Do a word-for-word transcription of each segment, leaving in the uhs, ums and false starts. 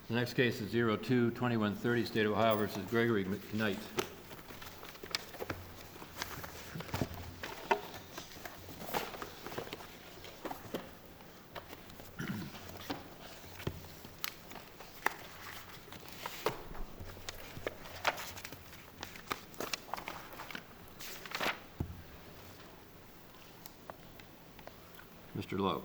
The next case is zero two twenty-one thirty, State of Ohio versus Gregory McKnight. Mister Lowe.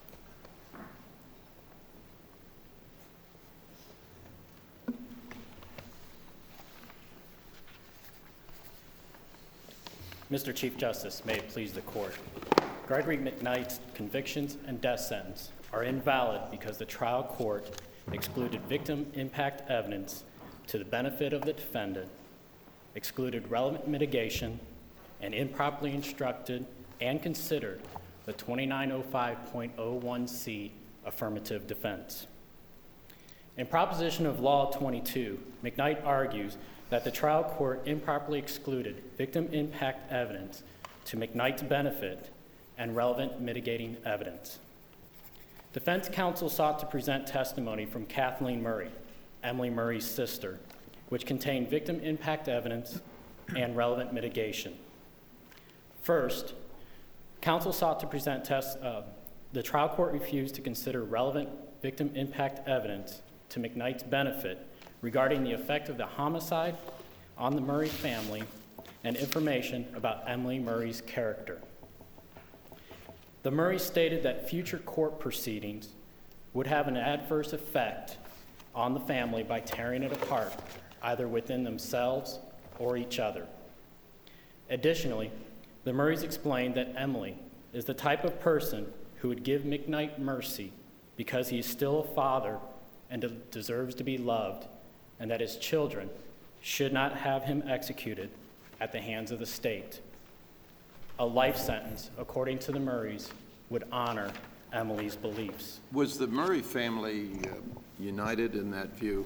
Mister Chief Justice, may it please the court. Gregory McKnight's convictions and death sentence are invalid because the trial court excluded victim impact evidence to the benefit of the defendant, excluded relevant mitigation, and improperly instructed and considered the twenty-nine oh five point oh one C affirmative defense. In Proposition of Law twenty-two, McKnight argues that the trial court improperly excluded victim impact evidence to McKnight's benefit and relevant mitigating evidence. Defense counsel sought to present testimony from Kathleen Murray, Emily Murray's sister, which contained victim impact evidence and relevant mitigation. First, counsel sought to present test, uh, the trial court refused to consider relevant victim impact evidence to McKnight's benefit regarding the effect of the homicide on the Murray family and information about Emily Murray's character. The Murrays stated that future court proceedings would have an adverse effect on the family by tearing it apart, either within themselves or each other. Additionally, the Murrays explained that Emily is the type of person who would give McKnight mercy because he is still a father and de- deserves to be loved, and that his children should not have him executed at the hands of the state. A life sentence, according to the Murrays, would honor Emily's beliefs. Was the Murray family uh, united in that view?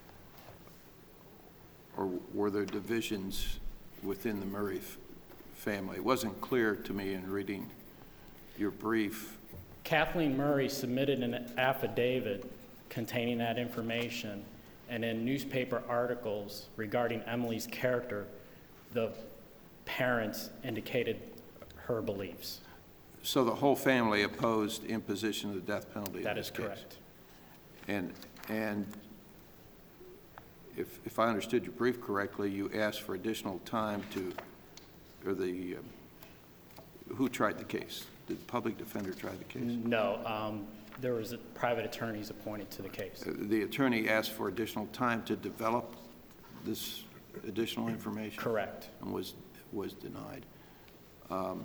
Or were there divisions within the Murray f- family? It wasn't clear to me in reading your brief. Kathleen Murray submitted an affidavit containing that information, and in newspaper articles regarding Emily's character, the parents indicated her beliefs. So the whole family opposed imposition of the death penalty? That in is this case. correct. And and if if I understood your brief correctly, you asked for additional time to, or the uh, who tried the case? Did the public defender try the case? No, um, there was a private attorneys appointed to the case. Uh, the attorney asked for additional time to develop this additional information? Correct. And was was denied. Um,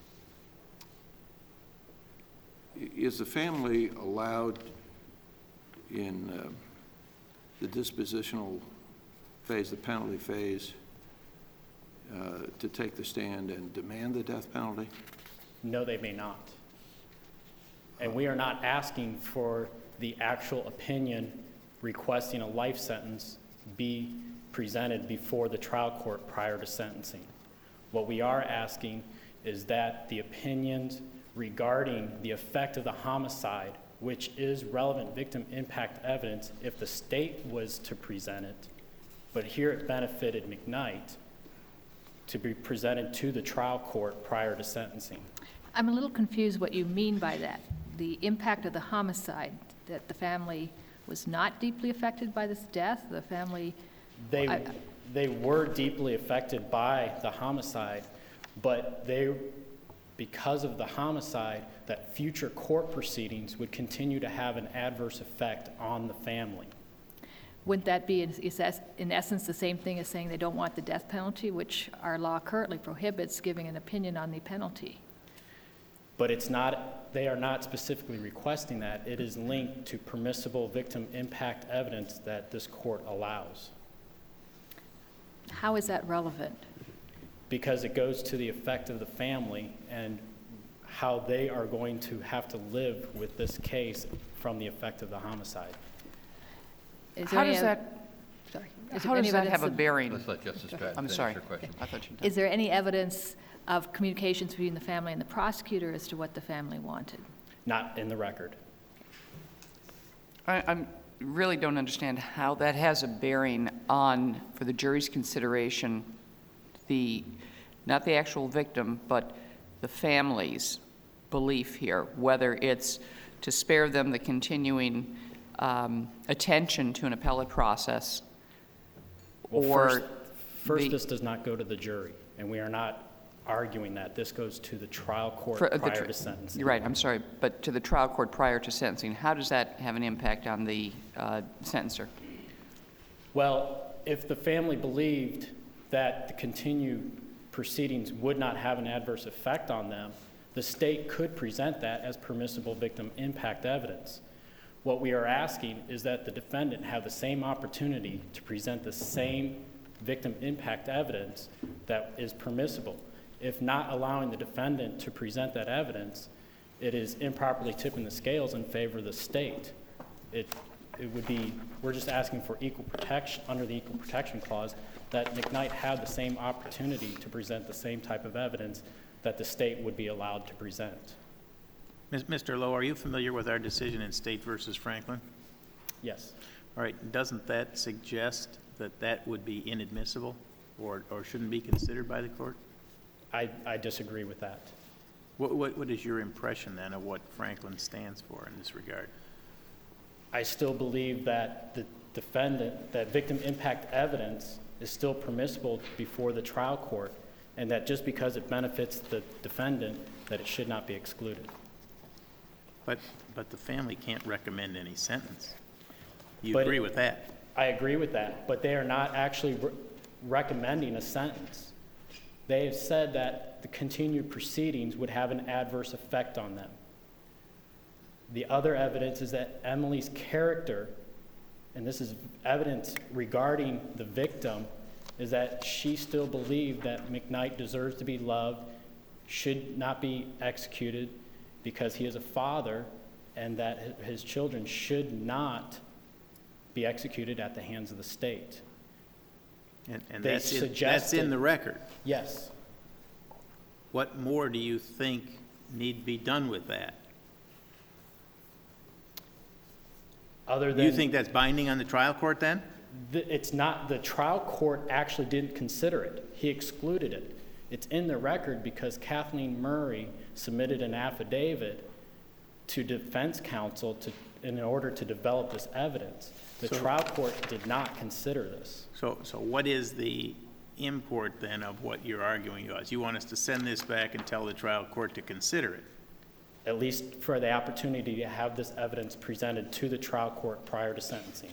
is the family allowed in uh, the dispositional phase, the penalty phase, uh, to take the stand and demand the death penalty? No, they may not. And we are not asking for the actual opinion requesting a life sentence be presented before the trial court prior to sentencing. What we are asking is that the opinions regarding the effect of the homicide, which is relevant victim impact evidence if the state was to present it, but here it benefited McKnight, to be presented to the trial court prior to sentencing. I'm a little confused what you mean by that. The impact of the homicide, that the family was not deeply affected by this death, the family... They, I, they were deeply affected by the homicide, but they, because of the homicide, that future court proceedings would continue to have an adverse effect on the family. Wouldn't that be, is that in essence, the same thing as saying they don't want the death penalty, which our law currently prohibits giving an opinion on the penalty? But it's not, they are not specifically requesting that. It is linked to permissible victim impact evidence that this court allows. How is that relevant? Because it goes to the effect of the family and how they are going to have to live with this case from the effect of the homicide. Is there How any does ev- that, sorry. Is how there any does that evidence have a of- bearing? Let's let Justice Stratton I'm finish sorry. your question. I thought you Is there any evidence of communications between the family and the prosecutor as to what the family wanted? Not in the record. I, I'm really don't understand how that has a bearing on, for the jury's consideration, the, not the actual victim, but the family's belief here, whether it's to spare them the continuing um, attention to an appellate process, Well, or first, first the- this does not go to the jury, and we are not arguing that. This goes to the trial court For, uh, the prior tr- to sentencing. You're right, I'm sorry, but to the trial court prior to sentencing, how does that have an impact on the uh, sentencer? Well, if the family believed that the continued proceedings would not have an adverse effect on them, the state could present that as permissible victim impact evidence. What we are asking is that the defendant have the same opportunity to present the same victim impact evidence that is permissible. If not allowing the defendant to present that evidence, it is improperly tipping the scales in favor of the state. It, it would be, we're just asking for equal protection, under the Equal Protection Clause, that McKnight had the same opportunity to present the same type of evidence that the state would be allowed to present. Mister Lowe, are you familiar with our decision in State versus Franklin? Yes. All right, doesn't that suggest that that would be inadmissible or, or shouldn't be considered by the court? I, I disagree with that. What, what, what is your impression then of what Franklin stands for in this regard? I still believe that the defendant, that victim impact evidence is still permissible before the trial court, and that just because it benefits the defendant, that it should not be excluded. But, but the family can't recommend any sentence. You But- agree with that? I agree with that, but they are not actually re- recommending a sentence. They have said that the continued proceedings would have an adverse effect on them. The other evidence is that Emily's character, and this is evidence regarding the victim, is that she still believed that McKnight deserves to be loved, should not be executed because he is a father, and that his children should not be executed at the hands of the state. And, and They that's, in, that's suggested- in the record. Yes. What more do you think need to be done with that? Other Do than you think that's binding on the trial court then? the, it's not, the trial court actually didn't consider it. He excluded it. It's in the record because Kathleen Murray submitted an affidavit to defense counsel to, in order to develop this evidence. The So- trial court did not consider this. So, so what is the import then of what you're arguing to us? You want us to send this back and tell the trial court to consider it? At least for the opportunity to have this evidence presented to the trial court prior to sentencing.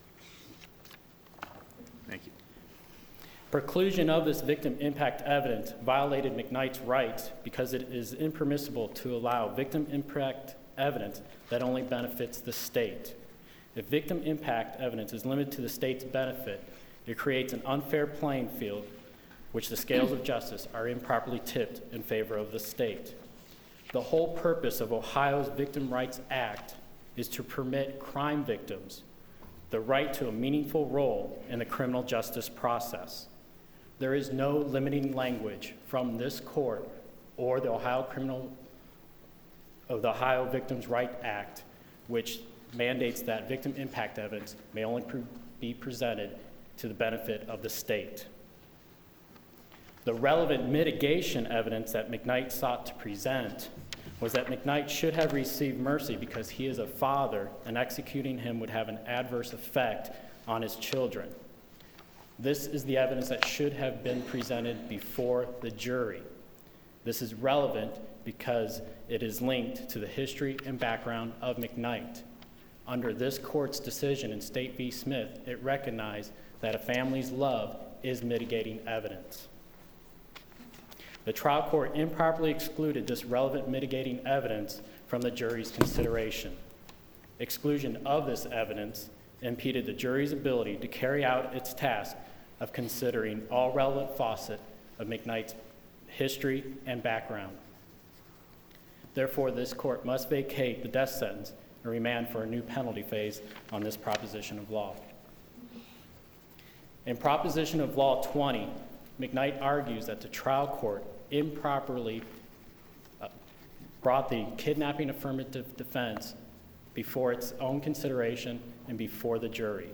Thank you. Preclusion of this victim impact evidence violated McKnight's rights because it is impermissible to allow victim impact evidence that only benefits the state. If victim impact evidence is limited to the state's benefit, it creates an unfair playing field which the scales of justice are improperly tipped in favor of the state. The whole purpose of Ohio's Victim Rights Act is to permit crime victims the right to a meaningful role in the criminal justice process. There is no limiting language from this court or the Ohio Criminal of the Ohio Victims' Rights Act, which mandates that victim impact evidence may only pre- be presented to the benefit of the state. The relevant mitigation evidence that McKnight sought to present was that McKnight should have received mercy because he is a father, and executing him would have an adverse effect on his children. This is the evidence that should have been presented before the jury. This is relevant because it is linked to the history and background of McKnight. Under this court's decision in State v. Smith, it recognized that a family's love is mitigating evidence. The trial court improperly excluded this relevant mitigating evidence from the jury's consideration. Exclusion of this evidence impeded the jury's ability to carry out its task of considering all relevant facets of McKnight's history and background. Therefore, this court must vacate the death sentence and remand for a new penalty phase on this proposition of law. In Proposition of Law twenty, McKnight argues that the trial court improperly uh, brought the kidnapping affirmative defense before its own consideration and before the jury.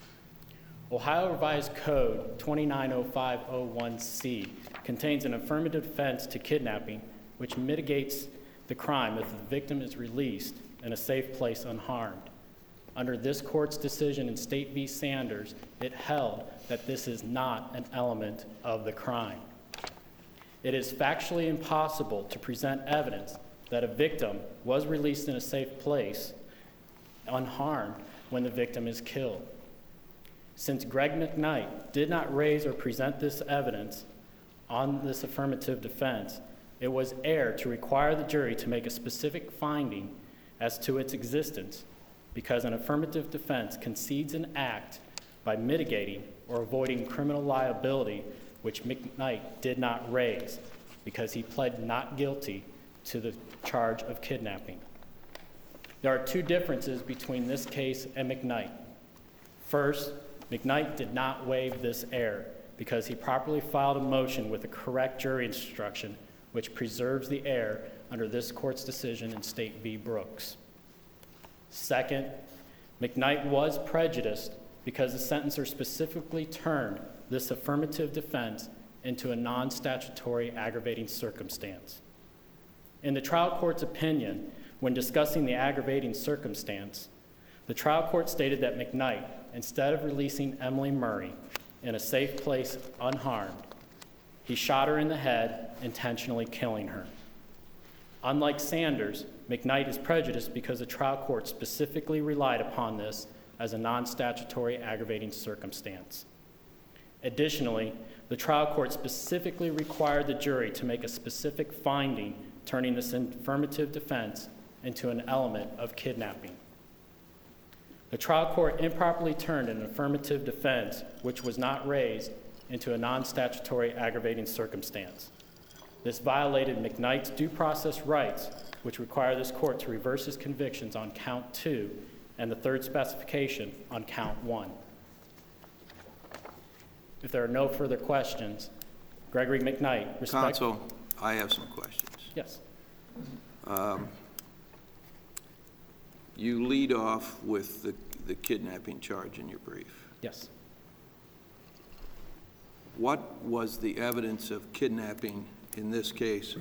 Ohio Revised Code twenty-nine oh five oh one C contains an affirmative defense to kidnapping which mitigates the crime if the victim is released in a safe place unharmed. Under this court's decision in State v. Sanders, it held that this is not an element of the crime. It is factually impossible to present evidence that a victim was released in a safe place unharmed when the victim is killed. Since Greg McKnight did not raise or present this evidence on this affirmative defense, it was error to require the jury to make a specific finding as to its existence because an affirmative defense concedes an act by mitigating or avoiding criminal liability which McKnight did not raise because he pled not guilty to the charge of kidnapping. There are two differences between this case and McKnight. First, McKnight did not waive this error because he properly filed a motion with the correct jury instruction which preserves the error under this court's decision in State v. Brooks. Second, McKnight was prejudiced because the sentencer specifically turned this affirmative defense into a non-statutory aggravating circumstance. In the trial court's opinion, when discussing the aggravating circumstance, the trial court stated that McKnight, instead of releasing Emily Murray in a safe place unharmed, he shot her in the head, intentionally killing her. Unlike Sanders, McKnight is prejudiced because the trial court specifically relied upon this as a non-statutory aggravating circumstance. Additionally, the trial court specifically required the jury to make a specific finding turning this affirmative defense into an element of kidnapping. The trial court improperly turned an affirmative defense, which was not raised, into a non-statutory aggravating circumstance. This violated McKnight's due process rights, which require this court to reverse his convictions on count two and the third specification on count one. If there are no further questions, Gregory McKnight, respect- Counsel, I have some questions. Yes. Um, you lead off with the, the kidnapping charge in your brief. Yes. What was the evidence of kidnapping in this case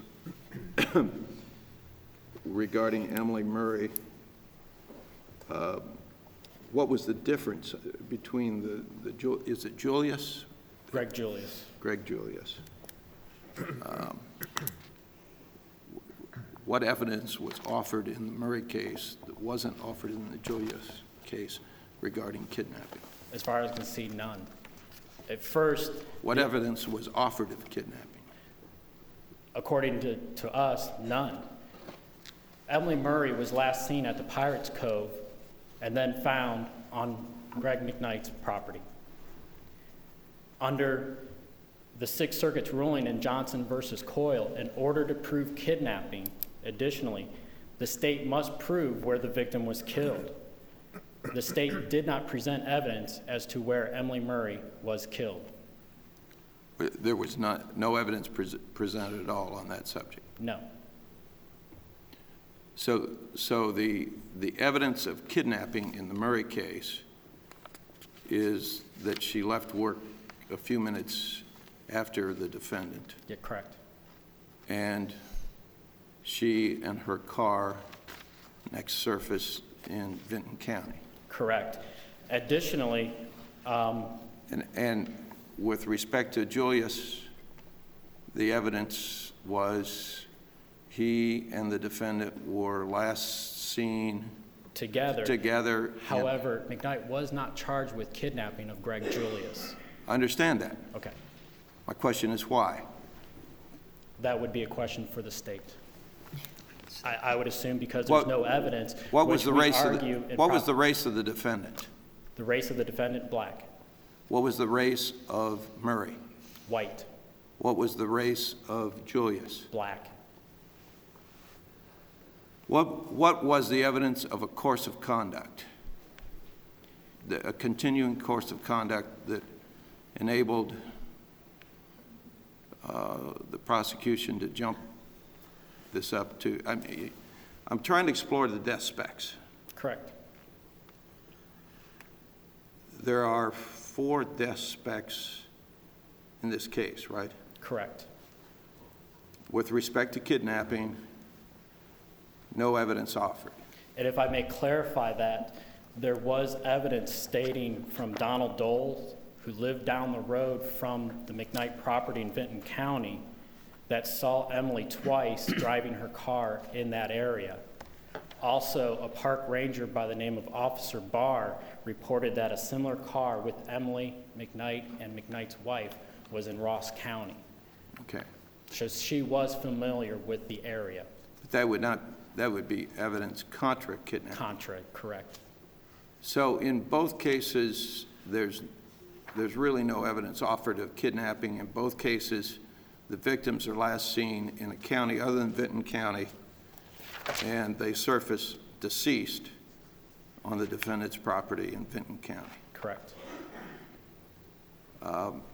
regarding Emily Murray? Uh, what was the difference between the, the is it Julius? Greg Julius. Greg Julius. Um, what evidence was offered in the Murray case that wasn't offered in the Julius case regarding kidnapping? As far as I can see, none. At first, what the, evidence was offered of kidnapping? According to, to us, none. Emily Murray was last seen at the Pirates Cove and then found on Greg McKnight's property. Under the Sixth Circuit's ruling in Johnson versus Coyle, in order to prove kidnapping, additionally, the state must prove where the victim was killed. The state did not present evidence as to where Emily Murray was killed. There was not, no evidence pre- presented at all on that subject? No. So, so the, the evidence of kidnapping in the Murray case is that she left work a few minutes after the defendant. Yeah, correct. And she and her car next surfaced in Vinton County. Correct. Additionally, um, and, and with respect to Julius, the evidence was he and the defendant were last seen together. Together. However, McKnight was not charged with kidnapping of Greg Julius. I understand that. Okay. My question is why? That would be a question for the state. I, I would assume because what, there's no evidence. What was the race? Of the, what was the pro- race of the defendant? The race of the defendant, black. What was the race of Murray? White. What was the race of Julius? Black. What, what was the evidence of a course of conduct, the, a continuing course of conduct that enabled uh, the prosecution to jump this up to, I mean, I'm trying to explore the death specs. Correct. there are four death specs in this case, right? Correct. With respect to kidnapping, no evidence offered. And if I may clarify that, there was evidence stating from Donald Dole, who lived down the road from the McKnight property in Vinton County, that saw Emily twice driving her car in that area. Also, a park ranger by the name of Officer Barr reported that a similar car with Emily McKnight and McKnight's wife was in Ross County. Okay. So she was familiar with the area. But that would not, that would be evidence contra kidnapping. Contra, correct. So in both cases, there's, there's really no evidence offered of kidnapping. In both cases, the victims are last seen in a county other than Vinton County, and they surface deceased on the defendant's property in Vinton County. Correct. Um,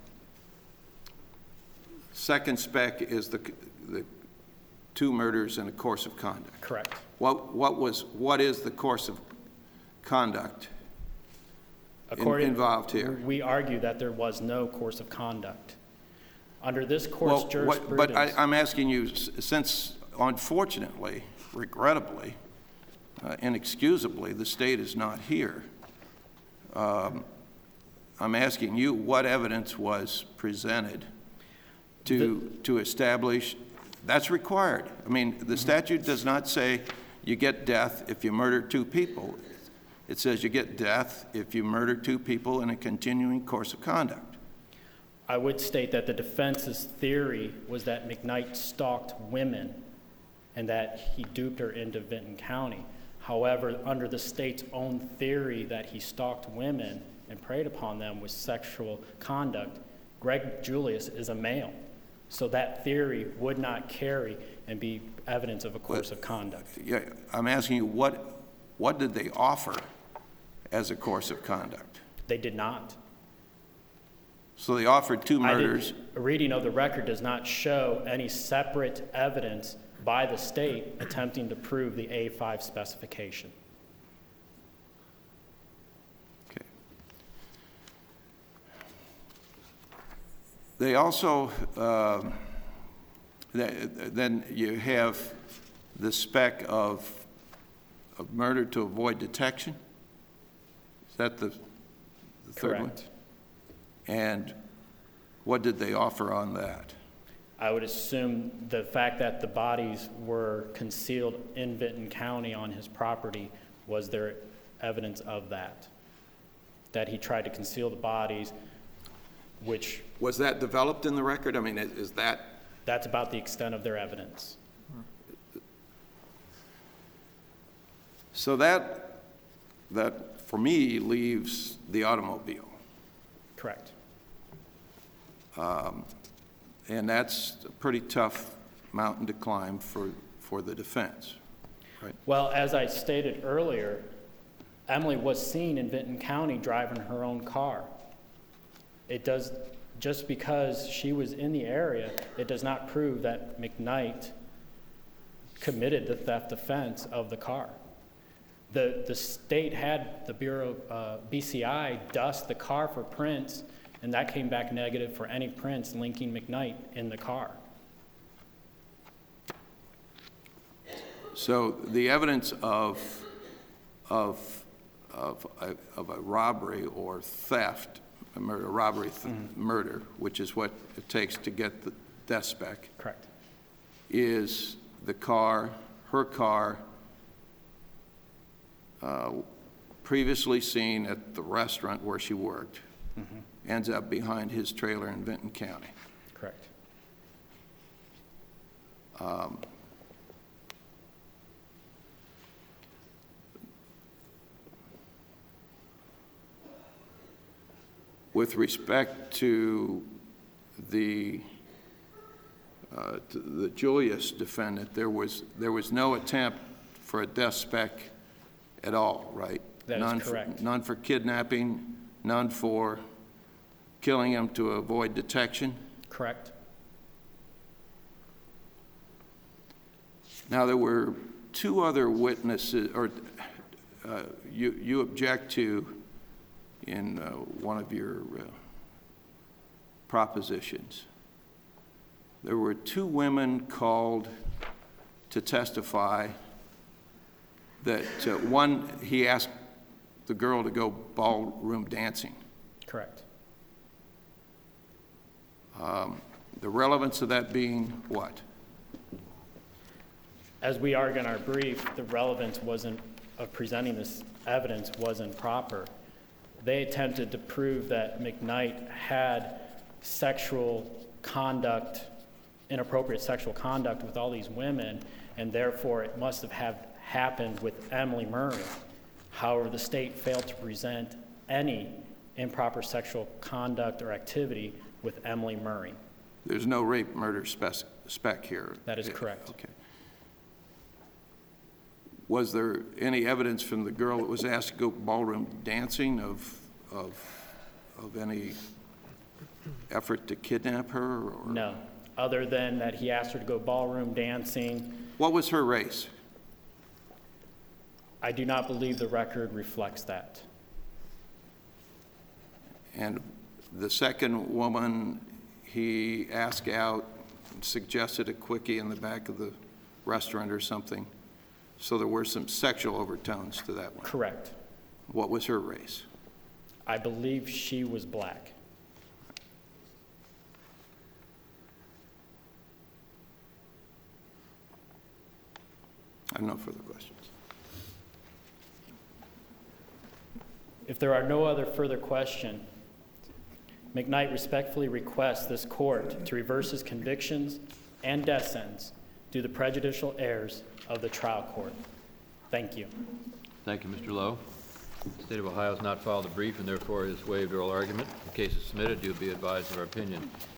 second spec is the, the two murders and a course of conduct. Correct. What, what was, what is the course of conduct in, According, involved here? We argue that there was no course of conduct. Under this court's Well, jurisprudence. what, but I, I'm asking you, since unfortunately, regrettably, uh, inexcusably, the state is not here, um, I'm asking you what evidence was presented to, the, to establish that's required. I mean, the mm-hmm. statute does not say you get death if you murder two people. It says you get death if you murder two people in a continuing course of conduct. I would state that the defense's theory was that McKnight stalked women and that he duped her into Vinton County. However, under the state's own theory that he stalked women and preyed upon them with sexual conduct, Greg Julius is a male. So that theory would not carry and be evidence of a course but, of conduct. Yeah, I'm asking you, what, what did they offer as a course of conduct? They did not. So they offered two murders. A reading of the record does not show any separate evidence by the state attempting to prove the A five specification. Okay. They also, uh, th then you have the spec of, of murder to avoid detection. Is that the, the third one? Correct. And what did they offer on that? I would assume the fact that the bodies were concealed in Vinton County on his property was there evidence of that. That he tried to conceal the bodies, which... Was that developed in the record? I mean, is that... That's about the extent of their evidence. So that, that for me, leaves the automobile. Correct. Um, and that's a pretty tough mountain to climb for, for the defense, right? Well, as I stated earlier, Emily was seen in Vinton County driving her own car. It does, just because she was in the area, it does not prove that McKnight committed the theft offense of the car. The, the state had the Bureau, uh, B C I, dust the car for prints, and that came back negative for any prints linking McKnight in the car. So the evidence of, of, of, a, of a robbery or theft, a murder, robbery, th mm-hmm. murder, which is what it takes to get the death spec. Correct. Is the car, her car, uh, previously seen at the restaurant where she worked, mm-hmm. ends up behind his trailer in Vinton County. Correct. Um, with respect to the uh, to the Julius defendant, there was there was no attempt for a death spec at all, right? That none is correct. For, none for kidnapping, none for killing him to avoid detection? Correct. Now, there were two other witnesses, or uh, you, you object to in uh, one of your uh, propositions. There were two women called to testify that uh, one, he asked the girl to go ballroom dancing. Correct. Um, the relevance of that being what? As we argue in our brief, the relevance wasn't, of presenting this evidence wasn't proper. They attempted to prove that McKnight had sexual conduct, inappropriate sexual conduct with all these women, and therefore it must have, have happened with Emily Murray. However, the state failed to present any improper sexual conduct or activity with Emily Murray. There's no rape murder spec, spec here. That is correct. Okay. Was there any evidence from the girl that was asked to go ballroom dancing of, of, of any effort to kidnap her? Or? No, other than that he asked her to go ballroom dancing. What was her race? I do not believe the record reflects that. And the second woman, he asked out, suggested a quickie in the back of the restaurant or something. So there were some sexual overtones to that one. Correct. What was her race? I believe she was black. I have no further questions. If there are no other further questions, McKnight respectfully requests this court to reverse his convictions and death sentence due to the prejudicial errors of the trial court. Thank you. Thank you, Mister Lowe. The State of Ohio has not filed a brief and therefore has waived oral argument. The case is submitted. You'll be advised of our opinion.